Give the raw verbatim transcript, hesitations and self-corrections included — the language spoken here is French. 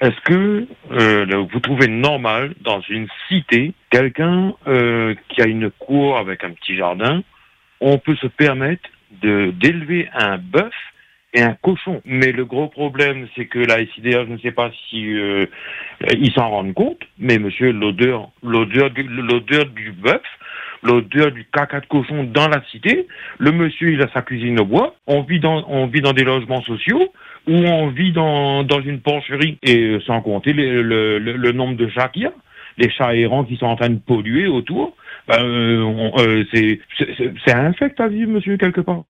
Est-ce que euh, vous trouvez normal, dans une cité, quelqu'un euh, qui a une cour avec un petit jardin, on peut se permettre de d'élever un bœuf et un cochon? Mais le gros problème, c'est que la S I D H, je ne sais pas si euh, ils s'en rendent compte, mais monsieur, l'odeur, l'odeur du, l'odeur du bœuf, l'odeur du caca de cochon dans la cité, le monsieur, il a sa cuisine au bois, on vit dans, on vit dans des logements sociaux, ou on vit dans, dans une porcherie, et sans compter les, le, le, le nombre de chats qu'il y a, les chats errants qui sont en train de polluer autour, ben, euh, on, euh, c'est, c'est, c'est infect à vivre, monsieur, quelque part.